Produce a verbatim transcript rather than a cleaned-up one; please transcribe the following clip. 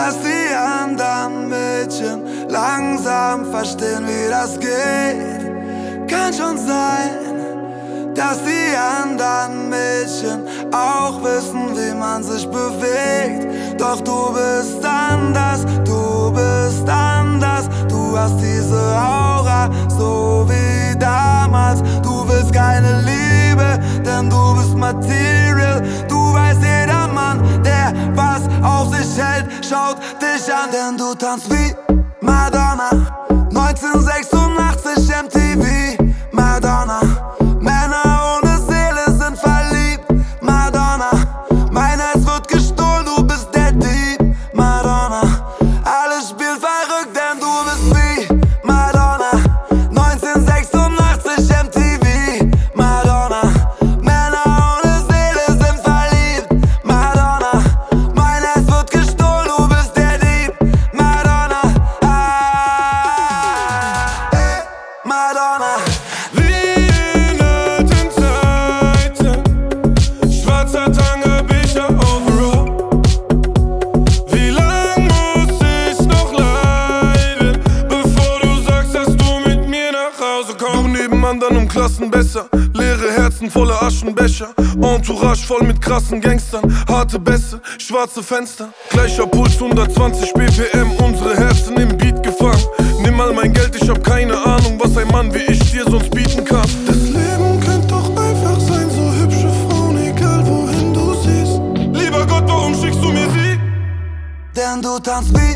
dass die anderen Mädchen langsam verstehen, wie das geht. Kann schon sein, dass die anderen Mädchen auch wissen, wie man sich bewegt. Doch du bist anders, du bist anders. Du hast diese Aura, so wie damals. Du willst keine Liebe, denn du bist Material. Du weißt, jeder Mann, der was auf sich hält, schaut dich an. Denn du tanzt wie Madonna, neunzehnhundertsechsundachtzig M T V. Madonna, Männer ohne Seele sind verliebt. Madonna, mein Herz wird gestohlen, du bist der Dieb. Madonna, alles spielt verrückt, denn du bist wie Madonna, neunzehnhundertsechsundachtzig M T V. Madonna, Männer ohne Seele sind verliebt. Madonna, mein Herz wird gestohlen, du bist der Dieb. Madonna, ah, eh, Madonna. Wie in alten Zeiten, schwarzer Tanga, Becher Overall. Wie lang muss ich noch leiden, bevor du sagst, dass du mit mir nach Hause kommst? Du neben anderen um Klassen besser, leere Herzen voller Aschenbecher. Entourage voll mit krassen Gangstern, harte Bässe, schwarze Fenster. Gleicher Puls, hundertzwanzig B P M, unsere Herzen im Beat gefangen. Nimm mal mein Geld, ich hab keine Ahnung, was ein Mann wie ich dir sonst bieten kann. Das Leben könnte doch einfach sein, so hübsche Frauen, egal wohin du siehst. Lieber Gott, warum schickst du mir sie? Denn du tanzt wie